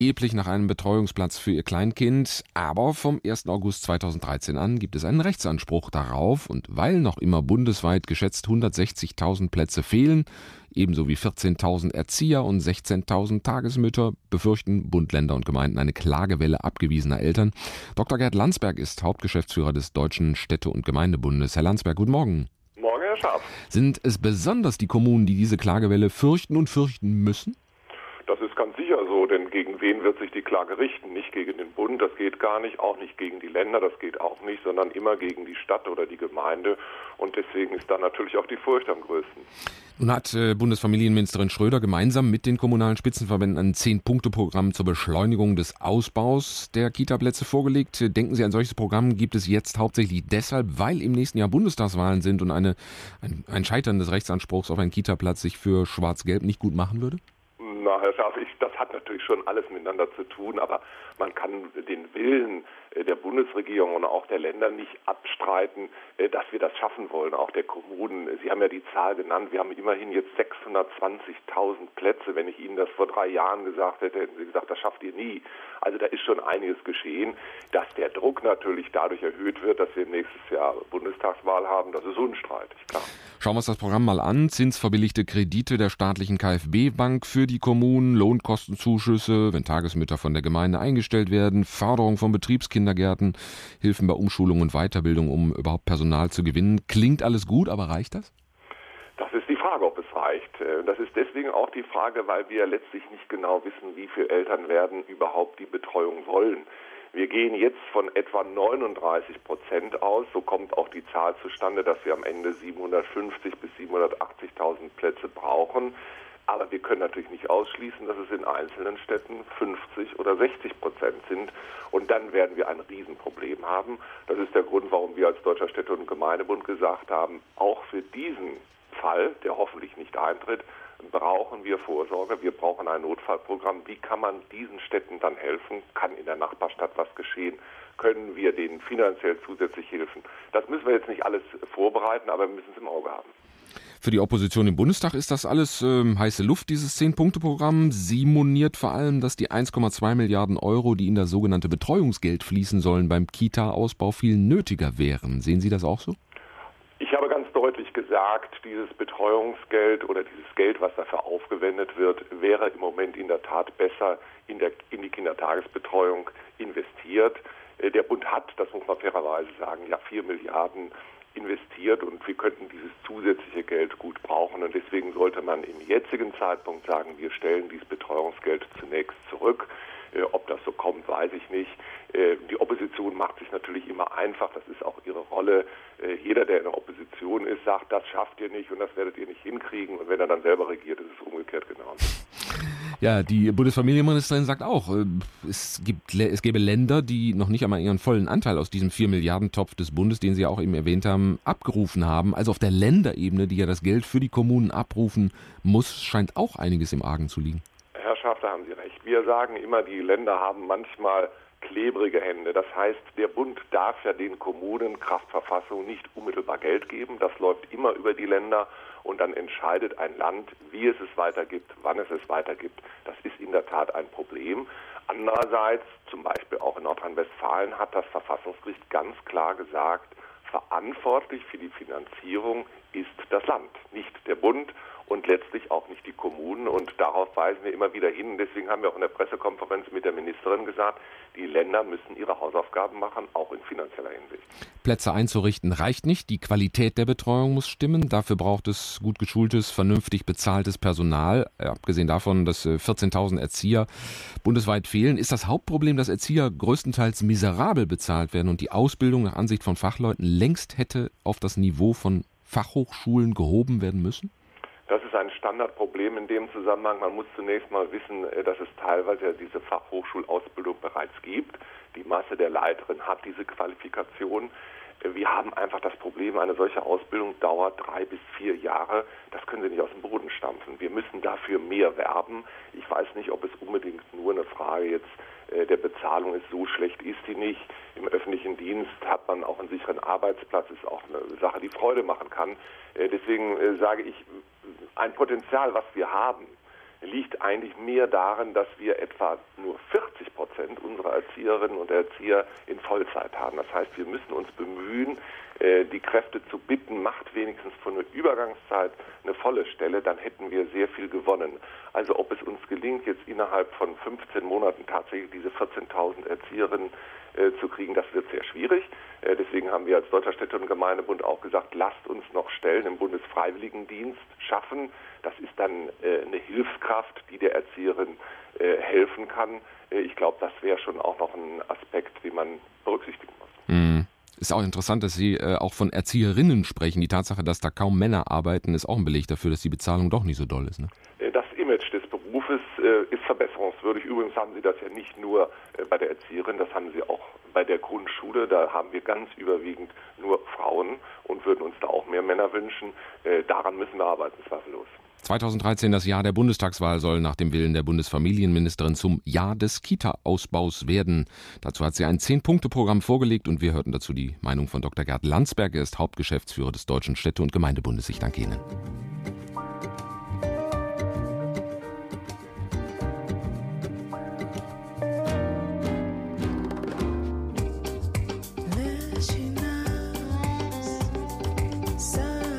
angeblich nach einem Betreuungsplatz für ihr Kleinkind. Aber vom 1. August 2013 an gibt es einen Rechtsanspruch darauf. Und weil noch immer bundesweit geschätzt 160.000 Plätze fehlen, ebenso wie 14.000 Erzieher und 16.000 Tagesmütter, befürchten Bund, Länder und Gemeinden eine Klagewelle abgewiesener Eltern. Dr. Gerd Landsberg ist Hauptgeschäftsführer des Deutschen Städte- und Gemeindebundes. Herr Landsberg, guten Morgen. Morgen, Herr Scharf. Sind es besonders die Kommunen, die diese Klagewelle fürchten und fürchten müssen? Das ist ganz sicher so, denn gegen wen wird sich die Klage richten? Nicht gegen den Bund, das geht gar nicht, auch nicht gegen die Länder, das geht auch nicht, sondern immer gegen die Stadt oder die Gemeinde. Und deswegen ist da natürlich auch die Furcht am größten. Nun hat Bundesfamilienministerin Schröder gemeinsam mit den kommunalen Spitzenverbänden ein 10-Punkte-Programm zur Beschleunigung des Ausbaus der Kita-Plätze vorgelegt. Denken Sie, ein solches Programm gibt es jetzt hauptsächlich deshalb, weil im nächsten Jahr Bundestagswahlen sind und ein Scheitern des Rechtsanspruchs auf einen Kita-Platz sich für Schwarz-Gelb nicht gut machen würde? Na, Herr Scharf, das hat natürlich schon alles miteinander zu tun, aber man kann den Willen der Bundesregierung und auch der Länder nicht abstreiten, dass wir das schaffen wollen, auch der Kommunen. Sie haben ja die Zahl genannt, wir haben immerhin jetzt 620.000 Plätze. Wenn ich Ihnen das vor 3 Jahren gesagt hätte, hätten Sie gesagt, das schafft ihr nie. Also da ist schon einiges geschehen. Dass der Druck natürlich dadurch erhöht wird, dass wir nächstes Jahr Bundestagswahl haben, das ist unstreitig, klar. Schauen wir uns das Programm mal an. Zinsverbilligte Kredite der staatlichen KfW-Bank für die Kommunen, Lohnkostenzuschüsse, wenn Tagesmütter von der Gemeinde eingestellt werden, Förderung von Betriebskindergärten, Hilfen bei Umschulung und Weiterbildung, um überhaupt Personal zu gewinnen. Klingt alles gut, aber reicht das? Das ist die Frage, ob es reicht. Das ist deswegen auch die Frage, weil wir letztlich nicht genau wissen, wie viele Eltern werden überhaupt die Betreuung wollen. Wir gehen jetzt von etwa 39% aus. So kommt auch die Zahl zustande, dass wir am Ende 750.000 bis 780.000 Plätze brauchen. Aber wir können natürlich nicht ausschließen, dass es in einzelnen Städten 50 oder 60% sind. Und dann werden wir ein Riesenproblem haben. Das ist der Grund, warum wir als Deutscher Städte- und Gemeindebund gesagt haben, auch für diesen Fall, der hoffentlich nicht eintritt, brauchen wir Vorsorge, wir brauchen ein Notfallprogramm. Wie kann man diesen Städten dann helfen? Kann in der Nachbarstadt was geschehen? Können wir denen finanziell zusätzlich helfen? Das müssen wir jetzt nicht alles vorbereiten, aber wir müssen es im Auge haben. Für die Opposition im Bundestag ist das alles heiße Luft, dieses 10-Punkte-Programm. Sie moniert vor allem, dass die 1,2 Milliarden Euro, die in das sogenannte Betreuungsgeld fließen sollen, beim Kita-Ausbau viel nötiger wären. Sehen Sie das auch so? Ich habe ganz deutlich gesagt, dieses Betreuungsgeld oder dieses Geld, was dafür aufgewendet wird, wäre im Moment in der Tat besser in die Kindertagesbetreuung investiert. Der Bund hat, das muss man fairerweise sagen, ja 4 Milliarden investiert und wir könnten dieses zusätzliche Geld gut brauchen. Und deswegen sollte man im jetzigen Zeitpunkt sagen, wir stellen dieses Betreuungsgeld zunächst zurück. Ob das so kommt, weiß ich nicht. Die Opposition macht sich natürlich immer einfach, das ist auch ihre Rolle. Jeder, der in der Opposition ist, sagt, das schafft ihr nicht und das werdet ihr nicht hinkriegen. Und wenn er dann selber regiert, ist es umgekehrt genauso. Ja, die Bundesfamilienministerin sagt auch, es gäbe Länder, die noch nicht einmal ihren vollen Anteil aus diesem 4-Milliarden-Topf des Bundes, den Sie ja auch eben erwähnt haben, abgerufen haben. Also auf der Länderebene, die ja das Geld für die Kommunen abrufen muss, scheint auch einiges im Argen zu liegen. Herr Schaaf, da haben Sie recht. Wir sagen immer, die Länder haben manchmal klebrige Hände. Das heißt, der Bund darf ja den Kommunen Kraftverfassung nicht unmittelbar Geld geben. Das läuft immer über die Länder und dann entscheidet ein Land, wie es weitergibt, wann es weitergibt. Das ist in der Tat ein Problem. Andererseits, zum Beispiel auch in Nordrhein-Westfalen, hat das Verfassungsgericht ganz klar gesagt, verantwortlich für die Finanzierung ist das Land, nicht der Bund und letztlich auch nicht die Kommunen. Und darauf weisen wir immer wieder hin. Deswegen haben wir auch in der Pressekonferenz mit der Ministerin gesagt, die Länder müssen ihre Hausaufgaben machen, auch in finanzieller Hinsicht. Plätze einzurichten reicht nicht. Die Qualität der Betreuung muss stimmen. Dafür braucht es gut geschultes, vernünftig bezahltes Personal. Abgesehen davon, dass 14.000 Erzieher bundesweit fehlen, ist das Hauptproblem, dass Erzieher größtenteils miserabel bezahlt werden und die Ausbildung nach Ansicht von Fachleuten längst hätte auf das Niveau von Fachhochschulen gehoben werden müssen? Das ist ein Standardproblem in dem Zusammenhang. Man muss zunächst mal wissen, dass es teilweise diese Fachhochschulausbildung bereits gibt. Die Masse der Leiterin hat diese Qualifikation. Wir haben einfach das Problem, eine solche Ausbildung dauert 3 bis 4 Jahre. Das können Sie nicht aus dem Boden stampfen. Wir müssen dafür mehr werben. Ich weiß nicht, ob es unbedingt nur eine Frage jetzt der Bezahlung ist. So schlecht ist die nicht. Im öffentlichen Dienst hat man auch einen sicheren Arbeitsplatz. Ist auch eine Sache, die Freude machen kann. Deswegen sage ich, ein Potenzial, was wir haben, liegt eigentlich mehr darin, dass wir etwa nur 40% unserer Erzieherinnen und Erzieher in Vollzeit haben. Das heißt, wir müssen uns bemühen, die Kräfte zu bitten, macht wenigstens für eine Übergangszeit eine volle Stelle, dann hätten wir sehr viel gewonnen. Also ob es uns gelingt, jetzt innerhalb von 15 Monaten tatsächlich diese 14.000 Erzieherinnen zu kriegen, das wird sehr schwierig. Deswegen haben wir als Deutscher Städte- und Gemeindebund auch gesagt, lasst uns noch Stellen im Bundesfreiwilligendienst schaffen. Das ist dann eine Hilfskraft, die der Erzieherin helfen kann. Ich glaube, das wäre schon auch noch ein Aspekt, den man berücksichtigen muss. Ist auch interessant, dass Sie auch von Erzieherinnen sprechen. Die Tatsache, dass da kaum Männer arbeiten, ist auch ein Beleg dafür, dass die Bezahlung doch nicht so doll ist. Ne? Das Image des Berufes ist verbesserungswürdig. Übrigens haben Sie das ja nicht nur bei der Erzieherin, das haben Sie auch bei der Grundschule. Da haben wir ganz überwiegend nur Frauen und würden uns da auch mehr Männer wünschen. Daran müssen wir arbeiten, zweifellos. 2013, das Jahr der Bundestagswahl, soll nach dem Willen der Bundesfamilienministerin zum Jahr des Kita-Ausbaus werden. Dazu hat sie ein 10-Punkte-Programm vorgelegt und wir hörten dazu die Meinung von Dr. Gerd Landsberg. Er ist Hauptgeschäftsführer des Deutschen Städte- und Gemeindebundes. Ich danke Ihnen.